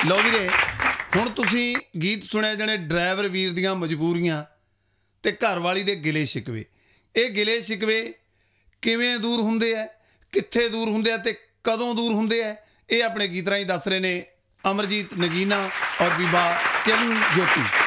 ਲਓ ਵੀਰੇ, ਹੁਣ ਤੁਸੀਂ ਗੀਤ ਸੁਣਿਆ ਜਾਣੇ ਡਰਾਈਵਰ ਵੀਰ ਦੀਆਂ ਮਜਬੂਰੀਆਂ ਅਤੇ ਘਰਵਾਲੀ ਦੇ ਗਿਲੇ ਸ਼ਿਕਵੇ। ਇਹ ਗਿਲੇ ਸ਼ਿਕਵੇ ਕਿਵੇਂ ਦੂਰ ਹੁੰਦੇ ਹੈ, ਕਿੱਥੇ ਦੂਰ ਹੁੰਦੇ ਆ ਅਤੇ ਕਦੋਂ ਦੂਰ ਹੁੰਦੇ ਹੈ, ਇਹ ਆਪਣੇ ਗੀਤ ਰਾਹੀਂ ਦੱਸ ਰਹੇ ਨੇ ਅਮਰਜੀਤ ਨਗੀਨਾ ਔਰ ਬੀਬਾ ਕਿਰਨ ਜੋਤੀ।